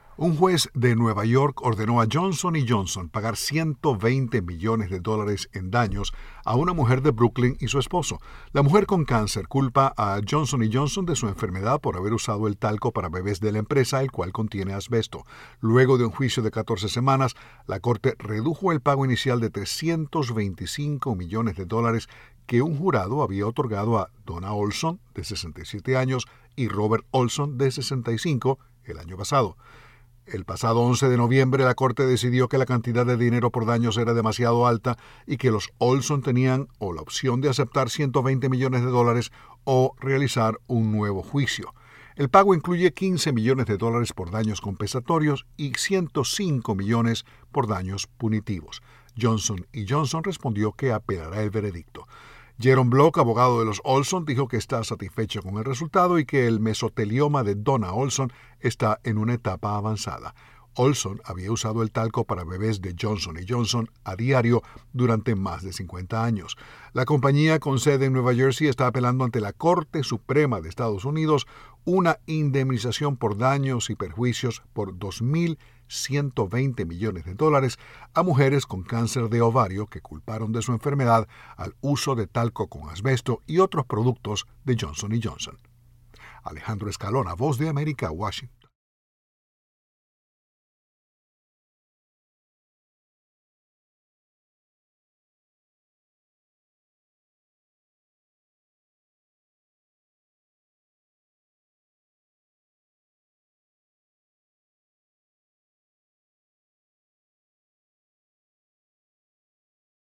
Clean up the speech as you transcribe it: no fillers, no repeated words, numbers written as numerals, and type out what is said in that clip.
Un juez de Nueva York ordenó a Johnson Johnson pagar $120 millones en daños a una mujer de Brooklyn y su esposo. La mujer con cáncer culpa a Johnson Johnson de su enfermedad por haber usado el talco para bebés de la empresa, el cual contiene asbesto. Luego de un juicio de 14 semanas, la corte redujo el pago inicial de $325 millones que un jurado había otorgado a Donna Olson, de 67 años, y Robert Olson, de 65, el año pasado. El pasado 11 de noviembre, la Corte decidió que la cantidad de dinero por daños era demasiado alta y que los Olson tenían o la opción de aceptar $120 millones o realizar un nuevo juicio. El pago incluye $15 millones por daños compensatorios y $105 millones por daños punitivos. Johnson Johnson respondió que apelará el veredicto. Jaron Block, abogado de los Olson, dijo que está satisfecho con el resultado y que el mesotelioma de Donna Olson está en una etapa avanzada. Olson había usado el talco para bebés de Johnson Johnson a diario durante más de 50 años. La compañía con sede en Nueva Jersey está apelando ante la Corte Suprema de Estados Unidos una indemnización por daños y perjuicios por $2.120 millones a mujeres con cáncer de ovario que culparon de su enfermedad al uso de talco con asbesto y otros productos de Johnson Johnson. Alejandro Escalona, Voz de América, Washington.